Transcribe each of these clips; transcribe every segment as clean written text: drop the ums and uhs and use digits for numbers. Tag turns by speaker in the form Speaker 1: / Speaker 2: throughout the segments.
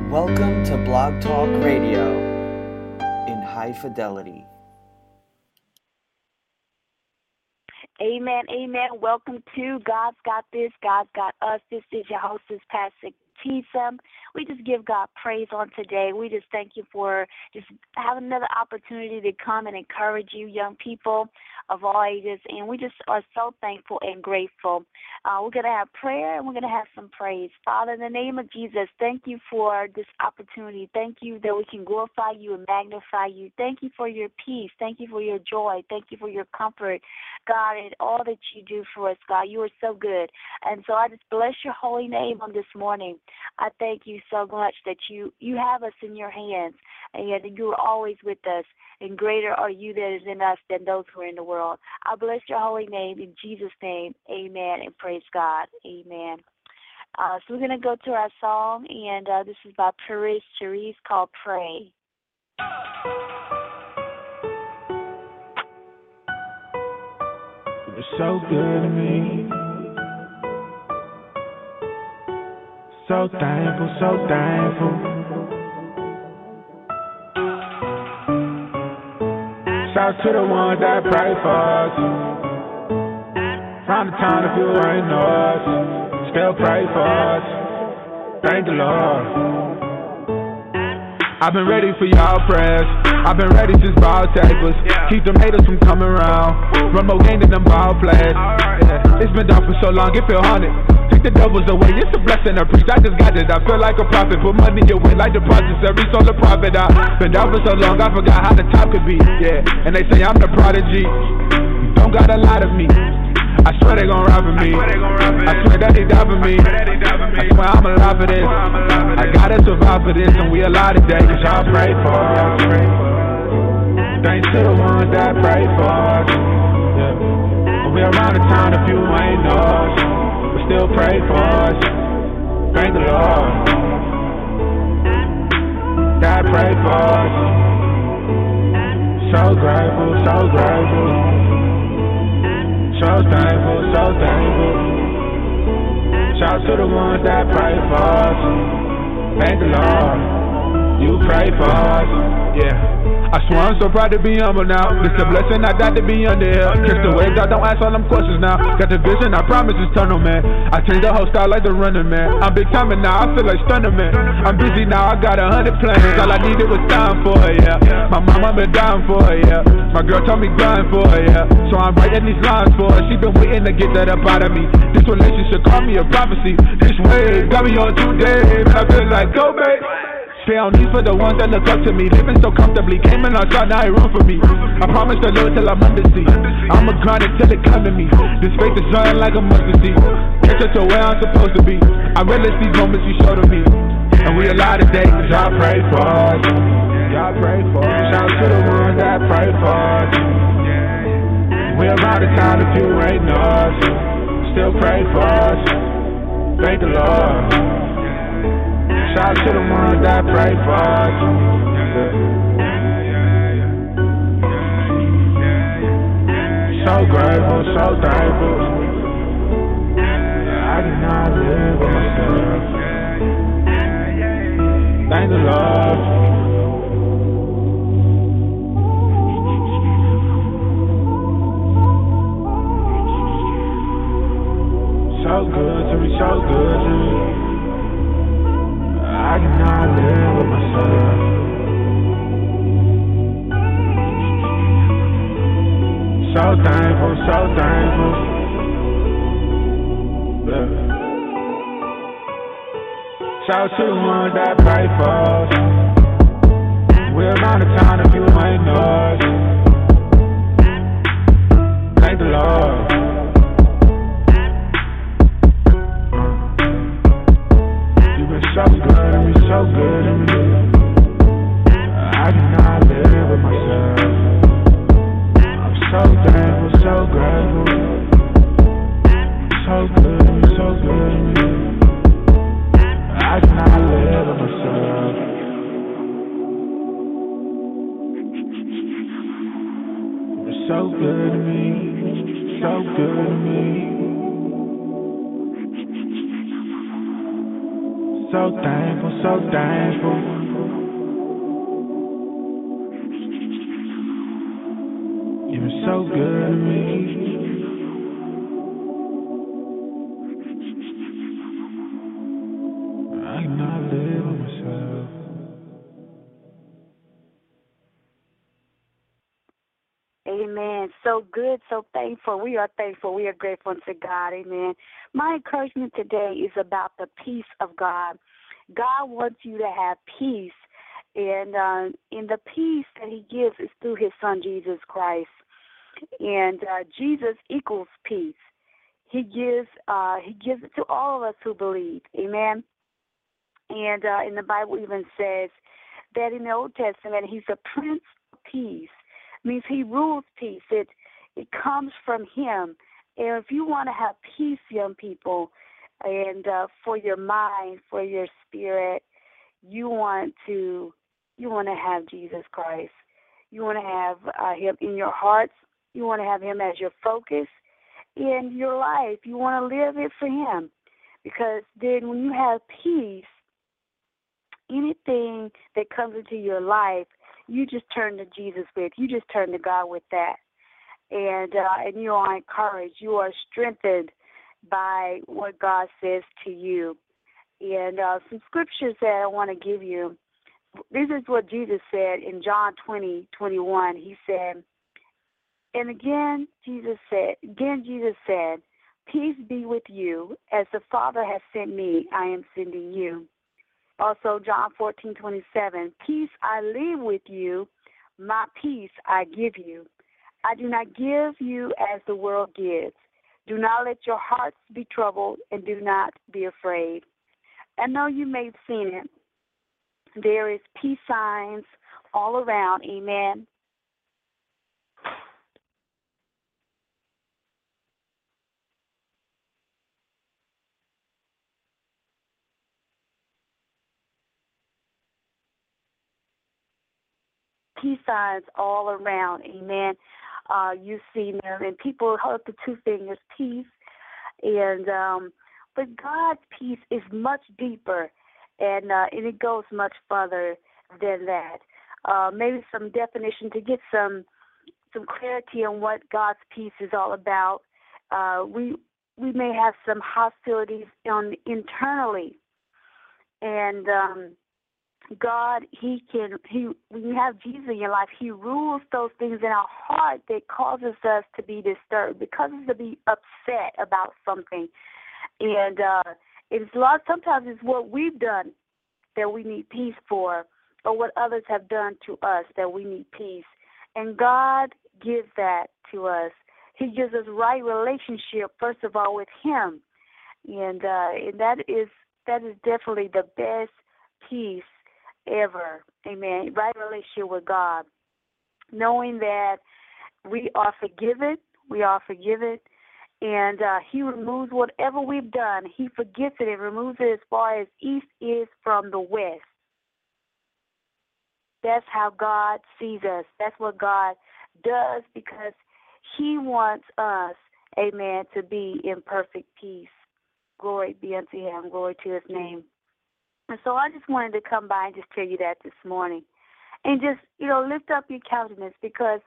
Speaker 1: Welcome to Blog Talk Radio in high fidelity.
Speaker 2: Amen, amen. Welcome to God's Got This, God's Got Us. This is your hostess, Pastor Tisa. We just give God praise on today. We just thank you for just having another opportunity to come and encourage you, young people of all ages. And we just are so thankful and grateful. We're going to have prayer and we're going to have some praise. Father, in the name of Jesus, thank you for this opportunity. Thank you that we can glorify you and magnify you. Thank you for your peace. Thank you for your joy. Thank you for your comfort, God, and all that you do for us, God. You are so good. And so I just bless your holy name on this morning. I thank you so much that you have us in your hands, and yet you are always with us, and greater are you that is in us than those who are in the world. I bless your holy name in Jesus' name. Amen, and praise God. Amen. So we're going to go to our song, and this is by Paris Cherise called Pray.
Speaker 3: You're so good to me. So thankful, so thankful. Shout to the ones that pray for us. From the time if you ain't know us, still pray for us. Thank the Lord. I've been ready for y'all prayers. I've been ready since ball tables. Keep them haters from coming around. Run more game than them ball players. It's been done for so long, it feel haunted. Take the devils away, it's a blessing to preach. I just got it, I feel like a prophet. Put money away like the projects, every soul a prophet. I've been down for so long, I forgot how the top could be. Yeah, and they say I'm the prodigy. You don't gotta lie to me. I swear they gon' rap for me. I swear that they die for me. I swear I'm alive for this. I gotta survive for this, and we alive today, cause y'all pray for us. Thanks to the ones that pray for us. Yeah. We around the town if you ain't know us, but still pray for us. Thank the Lord. God pray for us. So grateful, so grateful. So thankful, so thankful. Shout to the ones that pray for us. Thank the Lord. You pray for us. Yeah. I swear I'm so proud to be humble now. It's a blessing I got to be under here. Kiss the waves, I don't ask all them questions now. Got the vision, I promise it's tunnel, man. I changed the whole style like the runner, man. I'm big timing now, I feel like stunner, man. I'm busy now, I got 100 plans. All I needed was time for it, yeah. My mama been dying for it, yeah. My girl told me grind for it, yeah. So I'm writing these lines for her. She been waiting to get that up out of me. This relationship called me a prophecy. This wave got me on 2 days. I feel like go, babe. Stay on these for the ones that look up to me. Living so comfortably, came in outside, now ain't room for me. I promise the Lord till I'm under sea. I'ma grind it till it come to me. This faith is running like a mustard seed. Catch up to where I'm supposed to be. I relish these moments you show to me. And we alive today, cause y'all pray for us. Y'all pray for us. Shout to the ones that pray for us. We around the town if you ain't know us, still pray for us. Thank the Lord. Shout to the ones that pray for us. So grateful, so thankful. I cannot live with myself. Thank the Lord. So good to me, so good to me. I cannot live with myself. So thankful, so thankful. Yeah. Shout to the ones that pray for us. We're around the town if you ain't know us. Thank the Lord. So good to me, so good to me. I cannot live with myself. I'm so thankful, so grateful. So good to me, so good to me. I cannot live with myself. You're so good to me, so good to me. So thankful, so thankful. You've been so good to me. I cannot live with myself.
Speaker 2: Amen. So good, so thankful. We are thankful. We are grateful to God. Amen. My encouragement today is about the peace of God. God wants you to have peace, and the peace that He gives is through His Son Jesus Christ. And Jesus equals peace. He gives it to all of us who believe. Amen. And in the Bible even says that in the Old Testament He's the Prince of Peace. Means He rules peace. It comes from Him. And if you want to have peace, young people, and for your mind, for your spirit, you want to have Jesus Christ. You want to have Him in your hearts. You want to have Him as your focus in your life. You want to live it for Him, because then when you have peace, anything that comes into your life, you just turn to Jesus with. You just turn to God with that. And you are encouraged. You are strengthened by what God says to you. And some scriptures that I want to give you. This is what Jesus said in John 20:21. He said, and again Jesus said, peace be with you. As the Father has sent me, I am sending you. Also, John 14:27, peace I leave with you, my peace I give you. I do not give you as the world gives. Do not let your hearts be troubled, and do not be afraid. I know you may have seen it. There is peace signs all around, amen. Peace signs all around, amen. You've seen them, and people hold the two fingers, peace, and but God's peace is much deeper, and it goes much further than that. Maybe some definition to get some clarity on what God's peace is all about. We may have some hostilities internally, and God, when you have Jesus in your life, He rules those things in our heart that causes us to be disturbed, because us to be upset about something. And sometimes it's what we've done that we need peace for, or what others have done to us that we need peace. And God gives that to us. He gives us right relationship, first of all, with Him. And that is definitely the best peace ever. Amen. Right relationship with God. Knowing that we are forgiven. And He removes whatever we've done. He forgets it and removes it as far as east is from the west. That's how God sees us. That's what God does, because He wants us, amen, to be in perfect peace. Glory be unto Him. Glory to His name. And so I just wanted to come by and just tell you that this morning. And just, lift up your countenance, because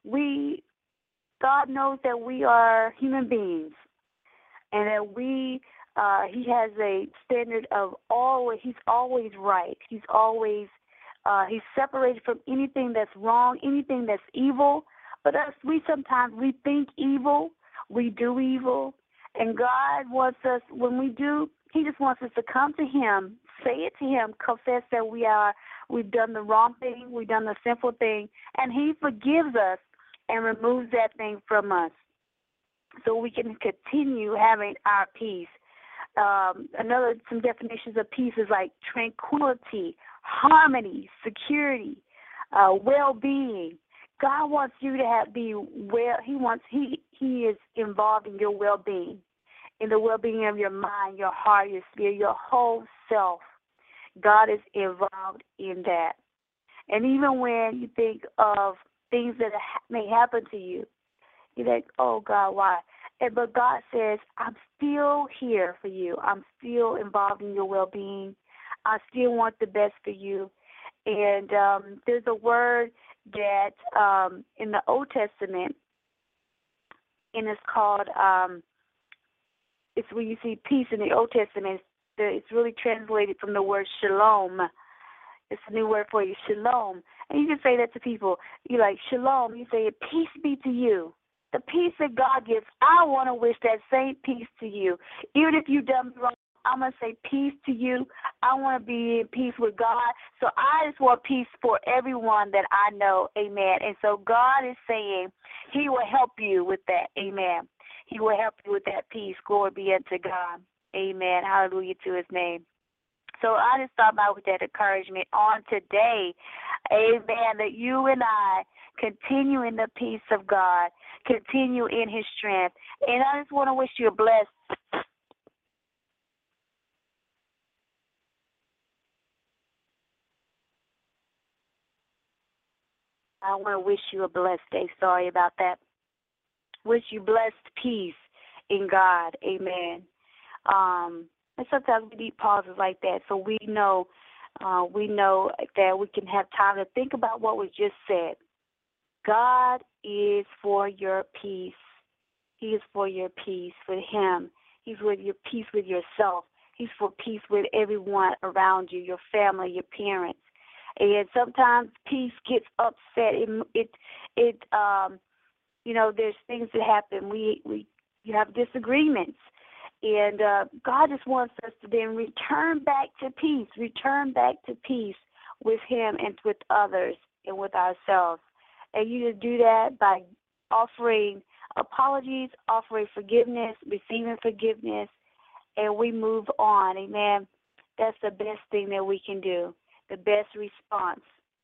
Speaker 2: God knows that we are human beings, and that He has a standard of He's always right. He's He's separated from anything that's wrong, anything that's evil. But we sometimes think evil, we do evil, and God wants us, when we do, He just wants us to come to Him, say it to Him, confess that we've done the wrong thing, we've done the sinful thing, and He forgives us and removes that thing from us, so we can continue having our peace. Some definitions of peace is like tranquility, harmony, security, well-being. God wants you to be well. He is involved in your well-being, in the well-being of your mind, your heart, your spirit, your whole self. God is involved in that. And even when you think of things that may happen to you, you think, oh, God, why? But God says, I'm still here for you. I'm still involved in your well-being. I still want the best for you. And there's a word that in the Old Testament, and it's called, it's when you see peace in the Old Testament, it's really translated from the word shalom. It's a new word for you, shalom. And you can say that to people. You like, shalom. You say, peace be to you. The peace that God gives, I want to wish that same peace to you. Even if you've done wrong, I'm going to say peace to you. I want to be in peace with God. So I just want peace for everyone that I know. Amen. And so God is saying he will help you with that. Amen. He will help you with that peace. Glory be unto God. Amen. Hallelujah to his name. So I just start by with that encouragement on today. Amen. That you and I continue in the peace of God, continue in his strength. And I just want to wish you a blessed day. Sorry about that. Wish you blessed peace in God. Amen. And sometimes we need pauses like that so we know that we can have time to think about what was just said. God is for your peace. He is for your peace with him. He's with your peace with yourself. He's for peace with everyone around you, your family, your parents. And sometimes peace gets upset. There's things that happen. You have disagreements. And God just wants us to then return back to peace with him and with others and with ourselves. And you just do that by offering apologies, offering forgiveness, receiving forgiveness, and we move on. Amen. That's the best thing that we can do, the best response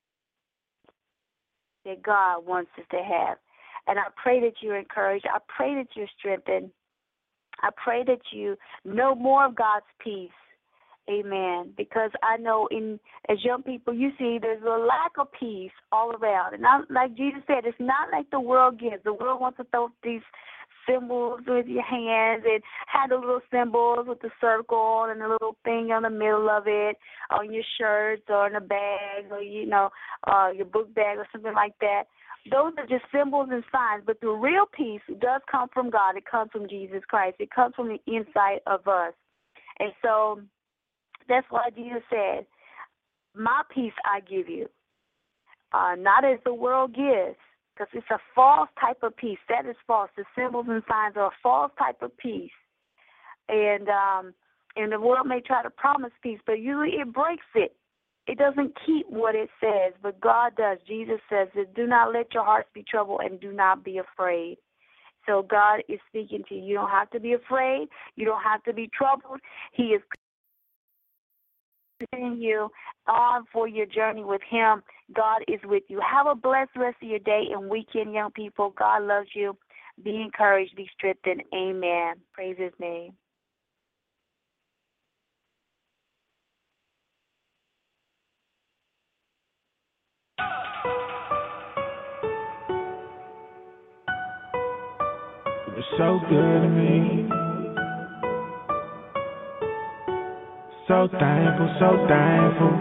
Speaker 2: that God wants us to have. And I pray that you're encouraged. I pray that you're strengthened. I pray that you know more of God's peace. Amen. Because I know as young people, you see there's a lack of peace all around. And like Jesus said, it's not like the world gives. The world wants to throw these symbols with your hands and have the little symbols with the circle and the little thing on the middle of it on your shirts or in a bag or, your book bag or something like that. Those are just symbols and signs, but the real peace does come from God. It comes from Jesus Christ. It comes from the inside of us. And so that's why Jesus said, my peace I give you, not as the world gives, because it's a false type of peace. That is false. The symbols and signs are a false type of peace. And the world may try to promise peace, but usually it breaks it. It doesn't keep what it says, but God does. Jesus says that do not let your hearts be troubled and do not be afraid. So God is speaking to you. You don't have to be afraid. You don't have to be troubled. He is sending you on for your journey with him. God is with you. Have a blessed rest of your day and weekend, young people. God loves you. Be encouraged. Be strengthened. Amen. Praise his name.
Speaker 3: You're so good to me. So thankful, so thankful.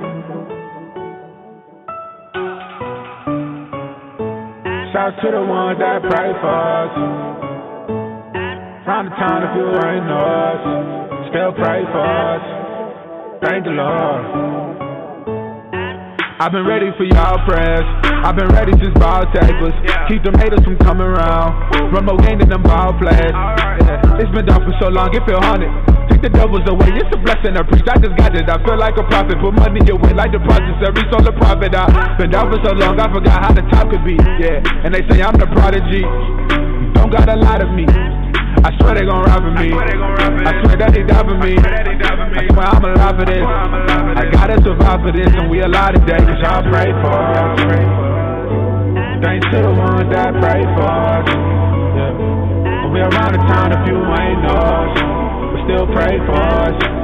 Speaker 3: Shout to the ones that pray for us. Round the town if you ain't know us. Still pray for us. Thank the Lord. I've been ready for y'all prayers. I've been ready since ball tables. Keep them haters from coming around. Run more game than them ball players. It's been done for so long, it feel haunted. Take the devils away, it's a blessing I preach. I just got it, I feel like a prophet. Put money away like the projects, every soul a prophet. I've been down for so long, I forgot how the top could be. Yeah, and they say I'm the prodigy. Don't gotta lie to me. I swear they gon' ride for me. I swear that they die for me. I swear I'm alive for this. I gotta survive for this, and we alive today, cause y'all pray for us. Thanks to the ones that pray for us. Yeah. When we around the town, if you ain't know us, but still pray for us.